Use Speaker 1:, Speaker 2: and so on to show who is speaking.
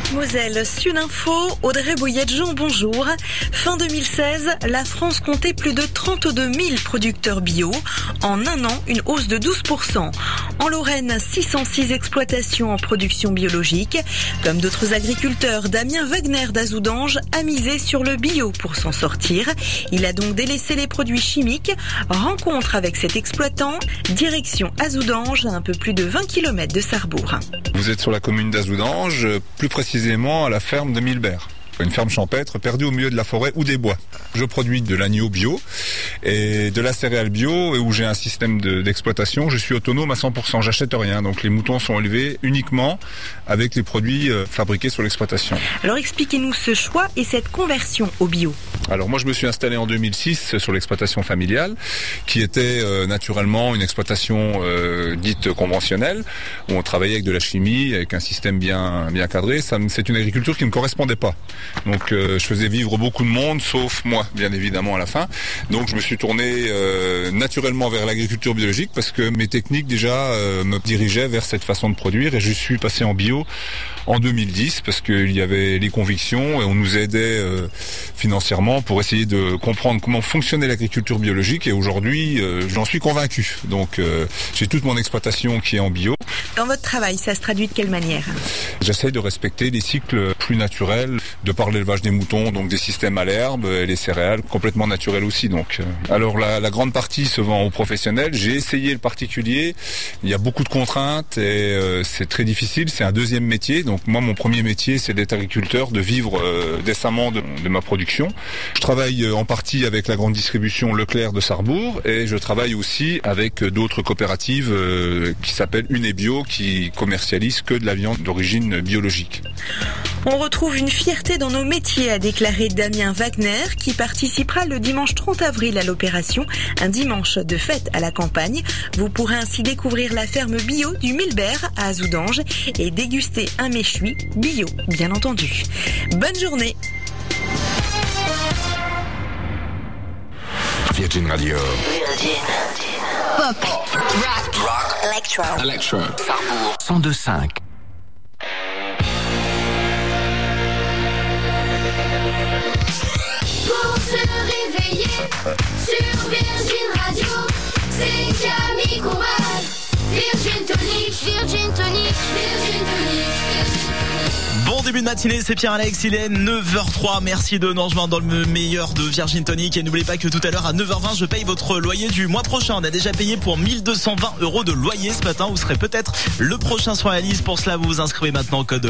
Speaker 1: Meurthe-et-Moselle, Sud Info, Audrey Boyet-Jean, bonjour. Fin 2016, la France comptait plus de 32 000 producteurs bio. En un an, une hausse de 12%. En Lorraine, 606 exploitations en production biologique. Comme d'autres agriculteurs, Damien Wagner d'Azoudange a misé sur le bio pour s'en sortir. Il a donc délaissé les produits chimiques. Rencontre avec cet exploitant, direction Azoudange, à un peu plus de 20 km de Sarrebourg.
Speaker 2: Vous êtes sur la commune d'Azoudange, plus précisément à la ferme de Milbert. Une ferme champêtre perdue au milieu de la forêt ou des bois. Je produis de l'agneau bio et de la céréale bio, et où j'ai un système d'exploitation. Je suis autonome à 100%, j'achète rien. Donc les moutons sont élevés uniquement avec les produits fabriqués sur l'exploitation.
Speaker 1: Alors expliquez-nous ce choix et cette conversion au bio.
Speaker 2: Alors moi je me suis installé en 2006 sur l'exploitation familiale, qui était naturellement une exploitation dite conventionnelle, où on travaillait avec de la chimie, avec un système bien cadré. C'est une agriculture qui ne me correspondait pas. Donc je faisais vivre beaucoup de monde, sauf moi, bien évidemment, à la fin. Donc je me suis tourné naturellement vers l'agriculture biologique, parce que mes techniques déjà me dirigeaient vers cette façon de produire, et je suis passé en bio en 2010 parce qu'il y avait les convictions et on nous aidait financièrement pour essayer de comprendre comment fonctionnait l'agriculture biologique, et aujourd'hui j'en suis convaincu. Donc j'ai toute mon exploitation qui est en bio.
Speaker 1: Dans votre travail, ça se traduit de quelle manière ?
Speaker 2: J'essaye de respecter les cycles plus naturels, de par l'élevage des moutons, donc des systèmes à l'herbe, et les céréales complètement naturelles aussi. Donc, alors la grande partie se vend aux professionnels. J'ai essayé le particulier. Il y a beaucoup de contraintes et c'est très difficile. C'est un deuxième métier. Donc moi, mon premier métier, c'est d'être agriculteur, de vivre décemment de ma production. Je travaille en partie avec la grande distribution Leclerc de Sarrebourg, et je travaille aussi avec d'autres coopératives qui s'appellent Unebio, qui commercialisent que de la viande d'origine biologique.
Speaker 1: On retrouve une fierté dans nos métiers, a déclaré Damien Wagner, qui participera le dimanche 30 avril à l'opération, un dimanche de fête à la campagne. Vous pourrez ainsi découvrir la ferme bio du Milbert à Azoudange et déguster un méchoui bio, bien entendu. Bonne journée.
Speaker 3: Virgin Radio.
Speaker 4: Pop, rock, electro.
Speaker 3: Sarrebourg 102.5.
Speaker 4: Pour se réveiller sur Virgin Radio, c'est Camille Combal. Virgin Tonic, Virgin Tonic, Virgin Tonic.
Speaker 5: Bon début de matinée, c'est Pierre-Alex, il est 9h03. Merci de nous rejoindre dans le meilleur de Virgin Tonic. Et n'oubliez pas que tout à l'heure à 9h20, je paye votre loyer du mois prochain. On a déjà payé pour 1 220 € de loyer ce matin. Vous serez peut-être le prochain sur la liste. Pour cela, vous vous inscrivez maintenant au code